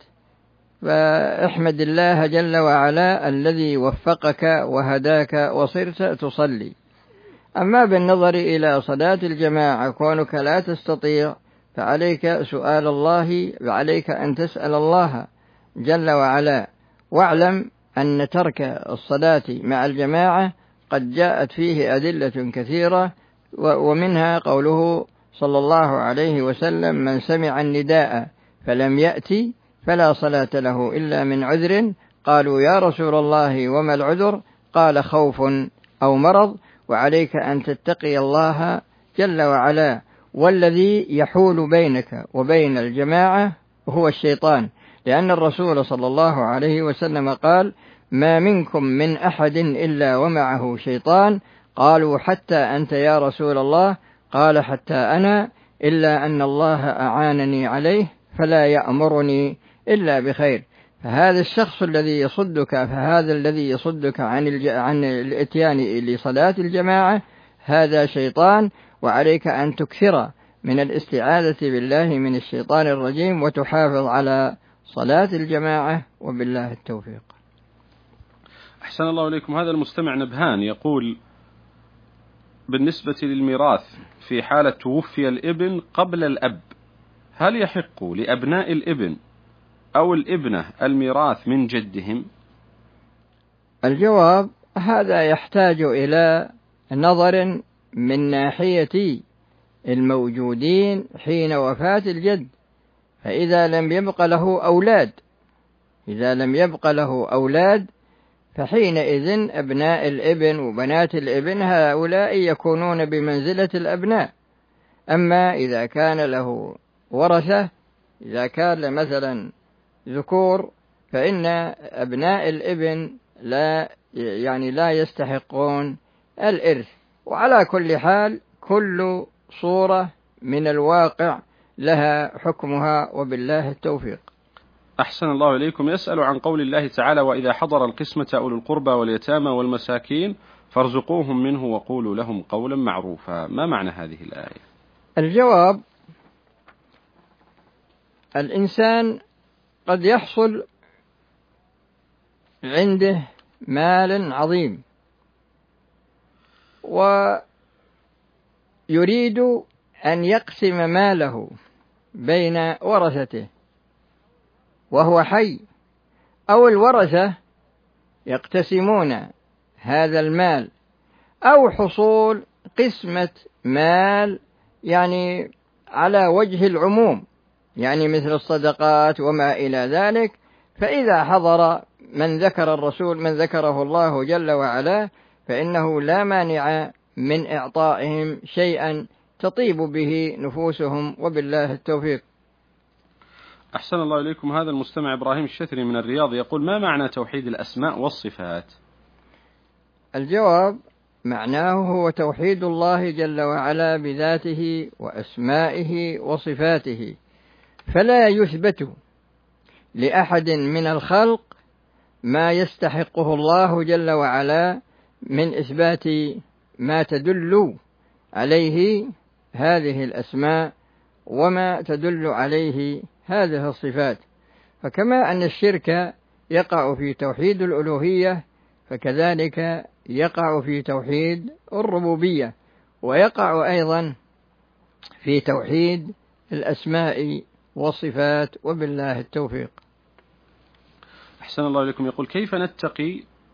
فاحمد الله جل وعلا الذي وفقك وهداك وصرت تصلي. أما بالنظر إلى صلاة الجماعة كونك لا تستطيع فعليك سؤال الله، وعليك أن تسأل الله جل وعلا، واعلم أن ترك الصلاة مع الجماعة قد جاءت فيه أدلة كثيرة، ومنها قوله صلى الله عليه وسلم: من سمع النداء فلم يأتي فلا صلاة له إلا من عذر. قالوا: يا رسول الله وما العذر؟ قال: خوف أو مرض. وعليك أن تتقي الله جل وعلا، والذي يحول بينك وبين الجماعة هو الشيطان، لأن الرسول صلى الله عليه وسلم قال: ما منكم من أحد إلا ومعه شيطان. قالوا: حتى أنت يا رسول الله؟ قال: حتى أنا، إلا أن الله أعانني عليه فلا يأمرني إلا بخير. فهذا الشخص الذي يصدك، فهذا الذي يصدك عن الإتيان لصلاة الجماعة هذا شيطان، وعليك أن تكثر من الاستعاذة بالله من الشيطان الرجيم وتحافظ على صلاة الجماعة، وبالله التوفيق. أحسن الله إليكم. هذا المستمع نبهان يقول: بالنسبة للميراث في حالة توفي الابن قبل الأب، هل يحق لأبناء الابن أو الابنة الميراث من جدهم؟ الجواب: هذا يحتاج إلى نظر من ناحية الموجودين حين وفاة الجد، فإذا لم يبق له أولاد فحينئذ أبناء الابن وبنات الابن هؤلاء يكونون بمنزلة الأبناء. أما إذا كان له ورثة، إذا كان مثلا ذكور، فإن أبناء الابن لا يستحقون الإرث. وعلى كل حال كل صورة من الواقع لها حكمها، وبالله التوفيق. أحسن الله إليكم. يسأل عن قول الله تعالى: وإذا حضر القسمة أولو القربى واليتامى والمساكين فارزقوهم منه وقولوا لهم قولا معروفا. ما معنى هذه الآية؟ الجواب: الإنسان قد يحصل عنده مال عظيم ويريد أن يقسم ماله بين ورثته وهو حي، أو الورثة يقتسمون هذا المال، أو حصول قسمة مال على وجه العموم، مثل الصدقات وما إلى ذلك. فإذا حضر من ذكره الله جل وعلا فإنه لا مانع من إعطائهم شيئا تطيب به نفوسهم، وبالله التوفيق. أحسن الله إليكم. هذا المستمع إبراهيم الشثري من الرياض يقول: ما معنى توحيد الأسماء والصفات؟ الجواب: معناه هو توحيد الله جل وعلا بذاته وأسمائه وصفاته، فلا يثبت لأحد من الخلق ما يستحقه الله جل وعلا من إثبات ما تدل عليه هذه الأسماء وما تدل عليه هذه الصفات. فكما أن الشرك يقع في توحيد الألوهية، فكذلك يقع في توحيد الربوبية، ويقع أيضا في توحيد الأسماء والصفات، وبالله التوفيق. أحسن الله إليكم. يقول: كيف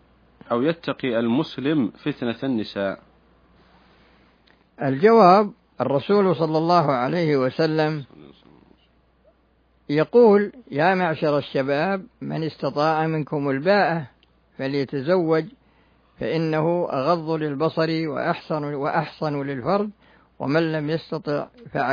يتقي المسلم فتنة النساء؟ الجواب: الرسول صلى الله عليه وسلم يقول: يا معشر الشباب من استطاع منكم الباءة فليتزوج فإنه أغض للبصر وأحصن للفرج، ومن لم يستطع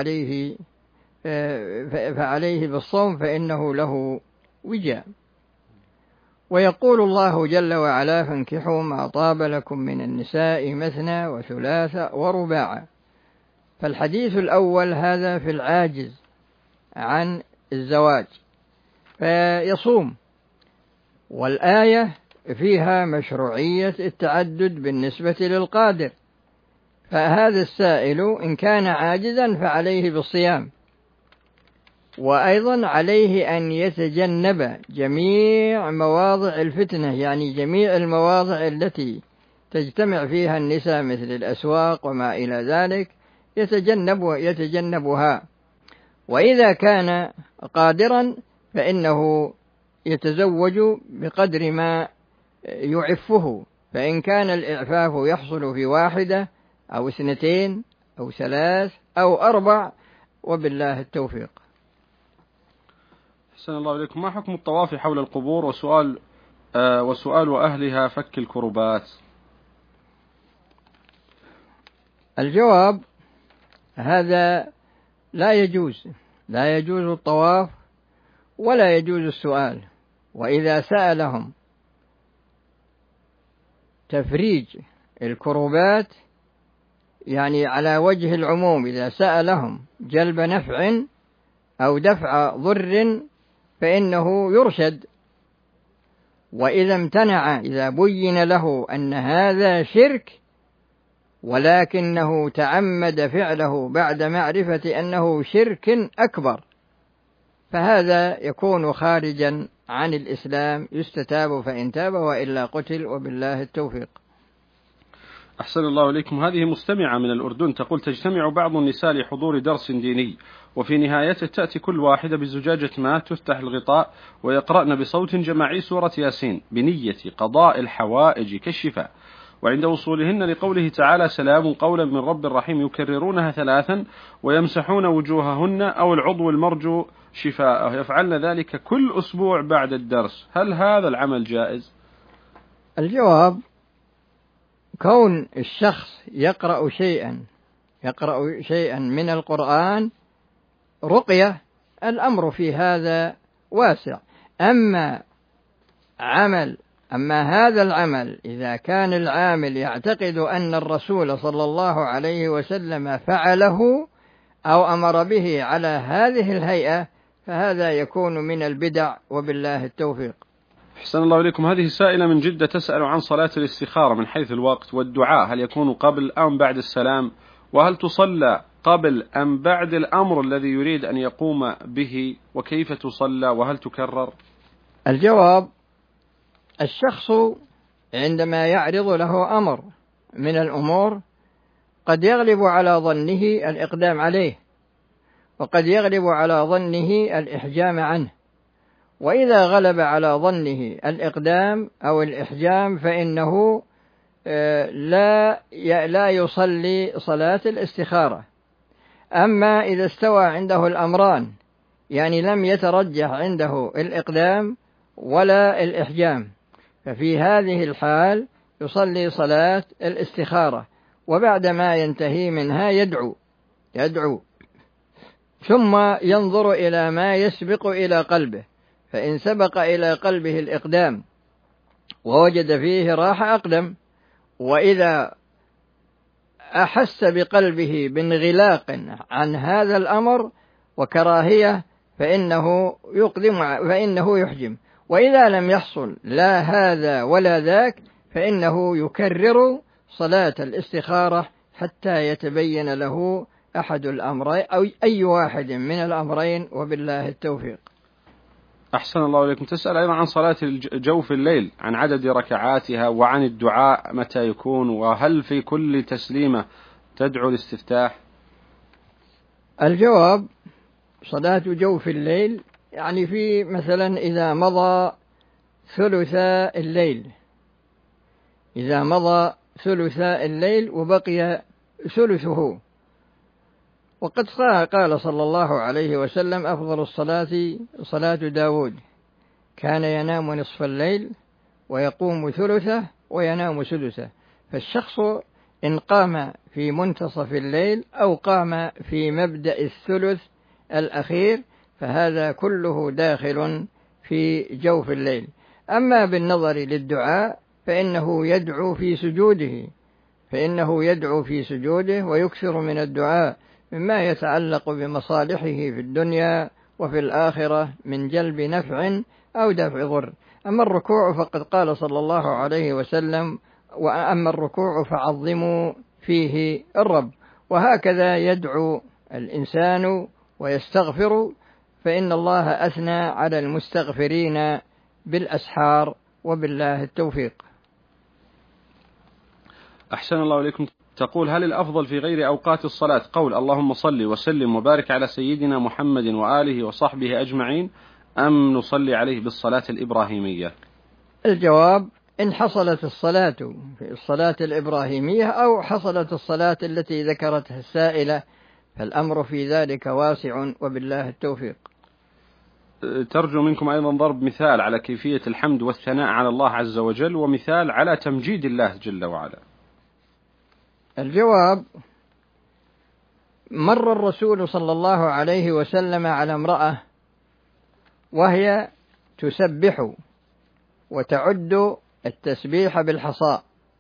فعليه بالصوم فإنه له وجاء. ويقول الله جل وعلا: فانكحوا ما طاب لكم من النساء مثنى وثلاث ورباع. فالحديث الأول هذا في العاجز عن الزواج فيصوم، والآية فيها مشروعية التعدد بالنسبة للقادر، فهذا السائل إن كان عاجزا فعليه بالصيام، وأيضا عليه أن يتجنب جميع مواضع الفتنة، يعني جميع المواضع التي تجتمع فيها النساء مثل الأسواق وما إلى ذلك يتجنبها. وإذا كان قادرا فإنه يتزوج بقدر ما يعفه، فإن كان الإعفاف يحصل في 1 أو 2 أو 3 أو 4 وبالله التوفيق. أحسن الله إليكم. ما حكم الطواف حول القبور وسؤال أهلها فك الكربات؟ الجواب: هذا لا يجوز الطواف ولا يجوز السؤال. وإذا سألهم تفريج الكربات، يعني على وجه العموم، إذا سألهم جلب نفع أو دفع ضر فإنه يرشد. وإذا امتنع، إذا بين له أن هذا شرك ولكنه تعمد فعله بعد معرفة أنه شرك أكبر، فهذا يكون خارجا عن الإسلام، يستتاب فإن تاب وإلا قتل وبالله التوفيق. أحسن الله إليكم. هذه مستمعة من الأردن تقول: تجتمع بعض النساء لحضور درس ديني، وفي نهايته تأتي كل واحدة بزجاجة ماء تفتح الغطاء ويقرأن بصوت جماعي سورة ياسين بنية قضاء الحوائج كالشفاء، وعند وصولهن لقوله تعالى: سلام قولا من رب رحيم يكررونها 3 ويمسحون وجوههن أو العضو المرجو شفاءه، يفعلن ذلك كل أسبوع بعد الدرس، هل هذا العمل جائز؟ الجواب: كون الشخص يقرأ شيئا من القرآن رقية، الأمر في هذا واسع. أما هذا العمل إذا كان العامل يعتقد أن الرسول صلى الله عليه وسلم فعله أو أمر به على هذه الهيئة فهذا يكون من البدع وبالله التوفيق. أحسن الله إليكم. هذه سائلة من جدة تسأل عن صلاة الاستخارة من حيث الوقت والدعاء، هل يكون قبل أم بعد السلام؟ وهل تصلى قبل أم بعد الأمر الذي يريد أن يقوم به؟ وكيف تصلى وهل تكرر؟ الجواب: الشخص عندما يعرض له أمر من الأمور قد يغلب على ظنه الإقدام عليه، وقد يغلب على ظنه الإحجام عنه. وإذا غلب على ظنه الإقدام أو الإحجام فإنه لا يصلي صلاة الاستخارة. أما إذا استوى عنده الأمران، يعني لم يترجح عنده الإقدام ولا الإحجام، ففي هذه الحال يصلي صلاة الاستخارة، وبعدما ينتهي منها يدعو ثم ينظر إلى ما يسبق إلى قلبه، فإن سبق إلى قلبه الإقدام ووجد فيه راحة أقدم، وإذا أحس بقلبه بانغلاق عن هذا الأمر وكراهية فإنه يحجم. وإذا لم يحصل لا هذا ولا ذاك فإنه يكرر صلاة الاستخارة حتى يتبين له أحد الأمرين أو أي واحد من الأمرين وبالله التوفيق. أحسن الله إليكم. تسأل أيضا عن صلاة جوف الليل، عن عدد ركعاتها وعن الدعاء متى يكون، وهل في كل تسليمة تدعو الاستفتاح؟ الجواب: صلاة جوف الليل يعني في مثلا إذا مضى ثلث الليل وبقي ثلثه وقد قال صلى الله عليه وسلم: أفضل الصلاة صلاة داود، كان ينام نصف الليل ويقوم ثلثه وينام سدسه. فالشخص إن قام في منتصف الليل أو قام في مبدأ الثلث الأخير فهذا كله داخل في جوف الليل. أما بالنظر للدعاء فإنه يدعو في سجوده ويكثر من الدعاء مما يتعلق بمصالحه في الدنيا وفي الآخرة من جلب نفع أو دفع ضر. أما الركوع فقد قال صلى الله عليه وسلم: وأما الركوع فعظموا فيه الرب. وهكذا يدعو الإنسان ويستغفر، فإن الله أثنى على المستغفرين بالأسحار، وبالله التوفيق. أحسن الله إليكم. تقول: هل الأفضل في غير أوقات الصلاة قول اللهم صل وسلم وبارك على سيدنا محمد وآله وصحبه أجمعين، أم نصلي عليه بالصلاة الإبراهيمية؟ الجواب: إن حصلت الصلاة في الصلاة الإبراهيمية أو حصلت الصلاة التي ذكرتها السائلة فالأمر في ذلك واسع، وبالله التوفيق. ترجو منكم أيضا ضرب مثال على كيفية الحمد والثناء على الله عز وجل، ومثال على تمجيد الله جل وعلا. الجواب: مر الرسول صلى الله عليه وسلم على امرأة وهي تسبح وتعد التسبيح بالحصى،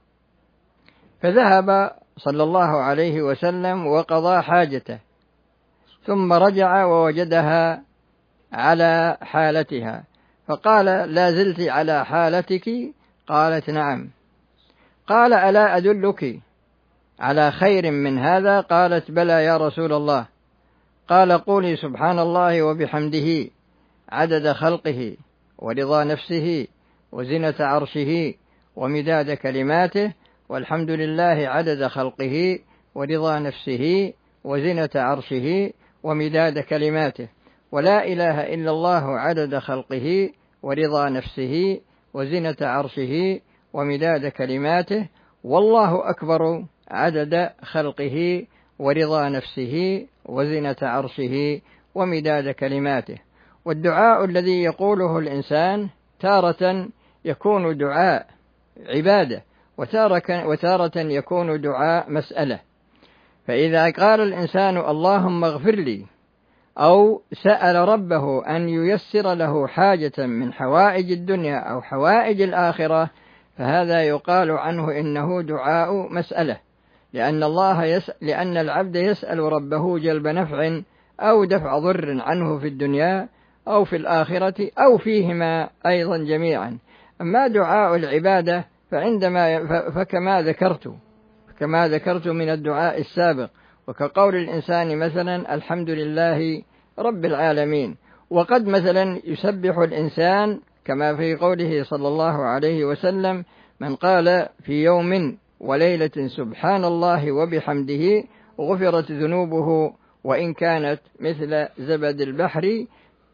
فذهب صلى الله عليه وسلم وقضى حاجته، ثم رجع ووجدها على حالتها، فقال: لا زلت على حالتك؟ قالت: نعم. قال: ألا أدلك على خير من هذا؟ قالت: بلى يا رسول الله. قال: قولي سبحان الله وبحمده عدد خلقه ورضا نفسه وزنة عرشه ومداد كلماته، والحمد لله عدد خلقه ورضا نفسه وزنة عرشه ومداد كلماته، ولا إله إلا الله عدد خلقه ورضا نفسه وزنة عرشه ومداد كلماته، والله أكبر عدد خلقه ورضا نفسه وزنة عرشه ومداد كلماته. والدعاء الذي يقوله الإنسان تارة يكون دعاء عبادة، وتارة يكون دعاء مسألة. فإذا قال الإنسان اللهم اغفر لي، أو سأل ربه أن ييسر له حاجة من حوائج الدنيا أو حوائج الآخرة، فهذا يقال عنه إنه دعاء مسألة، لأن العبد يسأل ربه جلب نفع أو دفع ضر عنه في الدنيا أو في الآخرة أو فيهما أيضا جميعا. أما دعاء العبادة فكما ذكرت من الدعاء السابق، وكقول الإنسان مثلا الحمد لله رب العالمين. وقد مثلا يسبح الإنسان كما في قوله صلى الله عليه وسلم: من قال في يوم وليلة سبحان الله وبحمده غفرت ذنوبه وإن كانت مثل زبد البحر.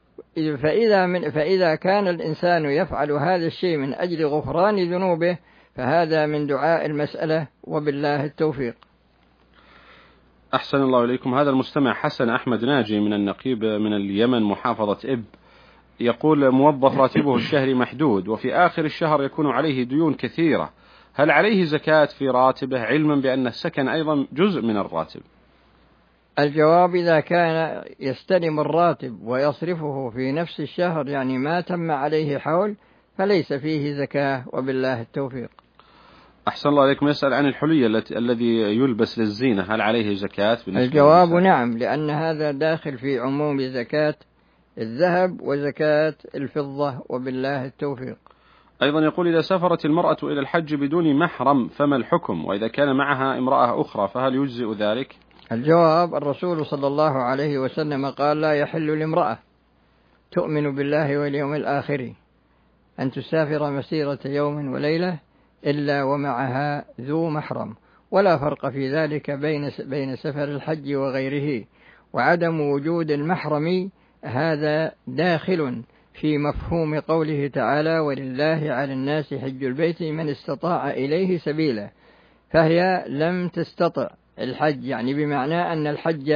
فإذا كان الإنسان يفعل هذا الشيء من أجل غفران ذنوبه فهذا من دعاء المسألة، وبالله التوفيق. أحسن الله إليكم. هذا المستمع حسن أحمد ناجي من النقيب من اليمن محافظة إب، يقول: موظف راتبه الشهري محدود، وفي آخر الشهر يكون عليه ديون كثيرة، هل عليه زكاة في راتبه، علما بأن السكن أيضا جزء من الراتب؟ الجواب: إذا كان يستلم الراتب ويصرفه في نفس الشهر، يعني ما تم عليه حول، فليس فيه زكاة، وبالله التوفيق. أحسن الله عليكم. يسأل عن الحلي الذي يلبس للزينة، هل عليه زكاة؟ الجواب: نعم، لأن هذا داخل في عموم زكاة الذهب وزكاة الفضة، وبالله التوفيق. أيضا يقول: إذا سافرت المرأة إلى الحج بدون محرم فما الحكم؟ وإذا كان معها امرأة أخرى فهل يجزئ ذلك؟ الجواب: الرسول صلى الله عليه وسلم قال: لا يحل لامرأة تؤمن بالله واليوم الآخر أن تسافر مسيرة يوم وليلة إلا ومعها ذو محرم، ولا فرق في ذلك بين سفر الحج وغيره. وعدم وجود المحرم هذا داخل في مفهوم قوله تعالى: ولله على الناس حج البيت من استطاع إليه سبيلا، فهي لم تستطع الحج، يعني بمعنى أن الحج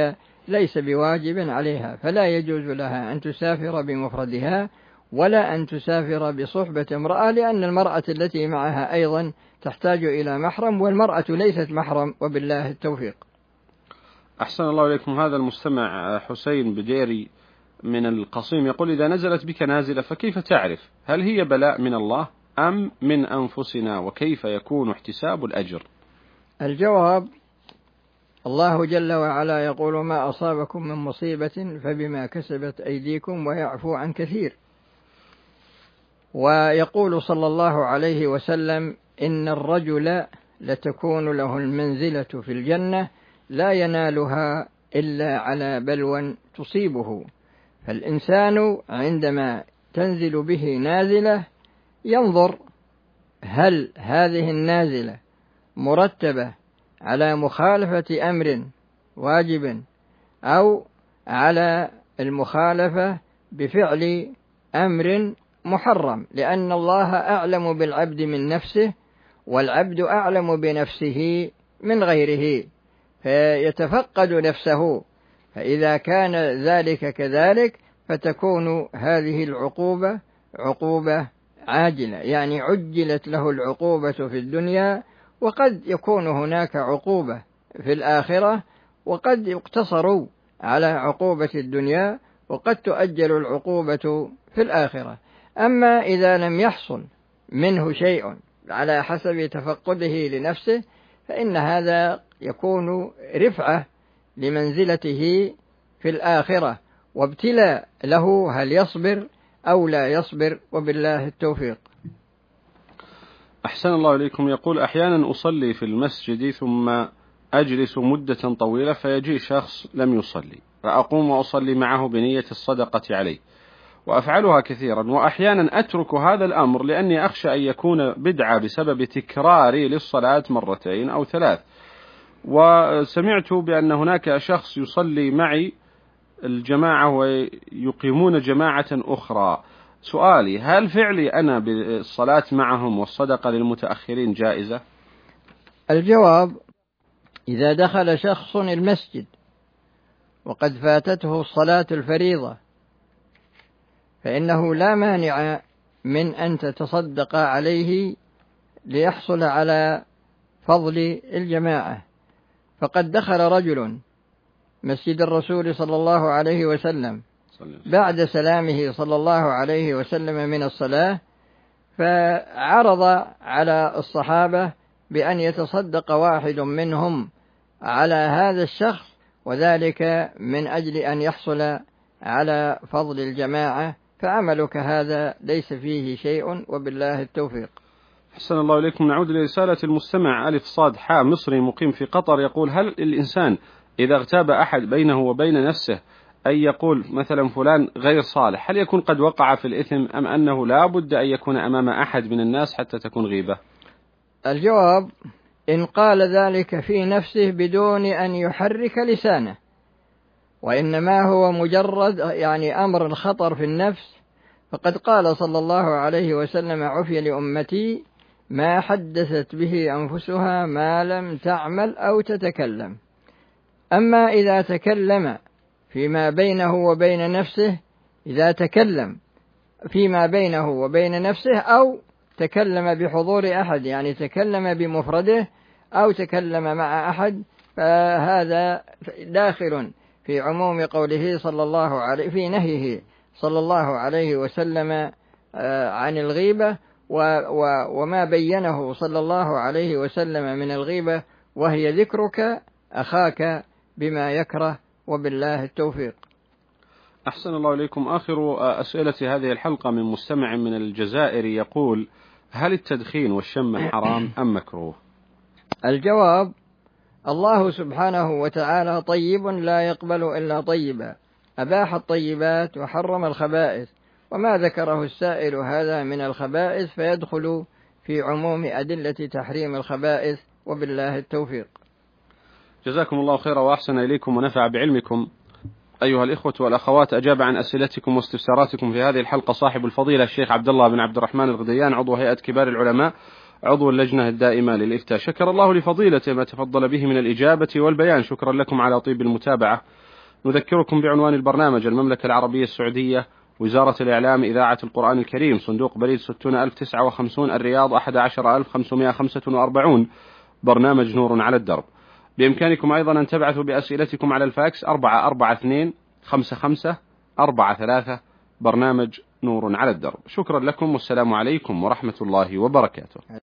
ليس بواجب عليها، فلا يجوز لها أن تسافر بمفردها ولا أن تسافر بصحبة امرأة، لأن المرأة التي معها أيضا تحتاج إلى محرم، والمرأة ليست محرم، وبالله التوفيق. أحسن الله إليكم. هذا المستمع حسين بديري من القصيم يقول: إذا نزلت بك نازلة فكيف تعرف هل هي بلاء من الله أم من أنفسنا، وكيف يكون احتساب الأجر؟ الجواب: الله جل وعلا يقول: ما أصابكم من مصيبة فبما كسبت أيديكم ويعفو عن كثير. ويقول صلى الله عليه وسلم: إن الرجل لتكون له المنزلة في الجنة لا ينالها إلا على بلوى تصيبه. فالإنسان عندما تنزل به نازلة ينظر هل هذه النازلة مرتبة على مخالفة أمر واجب أو على المخالفة بفعل أمر محرم، لأن الله أعلم بالعبد من نفسه، والعبد أعلم بنفسه من غيره، فيتفقد نفسه. فإذا كان ذلك كذلك فتكون هذه العقوبة عقوبة عاجلة، يعني عجلت له العقوبة في الدنيا، وقد يكون هناك عقوبة في الآخرة، وقد يقتصر على عقوبة الدنيا، وقد تؤجل العقوبة في الآخرة. أما إذا لم يحصل منه شيء على حسب تفقده لنفسه فإن هذا يكون رفعة لمنزلته في الآخرة، وابتلاء له هل يصبر أو لا يصبر، وبالله التوفيق. أحسن الله إليكم. يقول: أحيانا أصلي في المسجد ثم أجلس مدة طويلة فيجي شخص لم يصلي فأقوم وأصلي معه بنية الصدقة عليه، وأفعلها كثيرا، وأحيانا أترك هذا الأمر لأني أخشى أن يكون بدعة بسبب تكراري للصلاة مرتين أو 3. وسمعت بأن هناك شخص يصلي معي الجماعة ويقيمون جماعة أخرى. سؤالي: هل فعلي أنا بالصلاة معهم والصدقة للمتأخرين جائزة؟ الجواب: إذا دخل شخص المسجد وقد فاتته الصلاة الفريضة فإنه لا مانع من أن تتصدق عليه ليحصل على فضل الجماعة. فقد دخل رجل مسجد الرسول صلى الله عليه وسلم بعد سلامه صلى الله عليه وسلم من الصلاة، فعرض على الصحابة بأن يتصدق واحد منهم على هذا الشخص، وذلك من أجل أن يحصل على فضل الجماعة، فعملك هذا ليس فيه شيء، وبالله التوفيق. حسن الله إليكم. نعود لرسالة المستمع ألف صاد حاء مصري مقيم في قطر، يقول: هل الإنسان إذا اغتاب أحد بينه وبين نفسه أن يقول مثلا فلان غير صالح، هل يكون قد وقع في الإثم أم أنه لا بد أن يكون أمام أحد من الناس حتى تكون غيبة؟ الجواب: إن قال ذلك في نفسه بدون أن يحرك لسانه، وإنما هو مجرد يعني أمر الخطر في النفس، فقد قال صلى الله عليه وسلم: عفي لأمتي ما حدثت به أنفسها ما لم تعمل أو تتكلم. أما إذا تكلم فيما بينه وبين نفسه، إذا تكلم فيما بينه وبين نفسه أو تكلم بحضور أحد، يعني تكلم بمفرده أو تكلم مع أحد، فهذا داخل في عموم قوله صلى الله عليه في نهيه صلى الله عليه وسلم عن الغيبة، وما بينه صلى الله عليه وسلم من الغيبة، وهي ذكرك أخاك بما يكره، وبالله التوفيق. أحسن الله إليكم. آخر أسئلة هذه الحلقة من مستمع من الجزائر يقول: هل التدخين والشم حرام أم مكروه؟ الجواب: الله سبحانه وتعالى طيب لا يقبل إلا طيبا، أباح الطيبات وحرم الخبائث، وما ذكره السائل هذا من الخبائث فيدخل في عموم أدلة تحريم الخبائث، وبالله التوفيق. جزاكم الله خيرا وأحسن إليكم ونفع بعلمكم. أيها الإخوة والأخوات، أجاب عن أسئلتكم واستفساراتكم في هذه الحلقة صاحب الفضيلة الشيخ عبد الله بن عبد الرحمن الغديان، عضو هيئة كبار العلماء، عضو اللجنة الدائمة للإفتاء. شكر الله لفضيلته ما تفضل به من الإجابة والبيان. شكرا لكم على طيب المتابعة. نذكركم بعنوان البرنامج: المملكة العربية السعودية، وزارة الإعلام، إذاعة القرآن الكريم، صندوق بريد 60059 الرياض 11545، برنامج نور على الدرب. بإمكانكم أيضا أن تبعثوا بأسئلتكم على الفاكس 442 55 43، برنامج نور على الدرب. شكرا لكم، والسلام عليكم ورحمة الله وبركاته.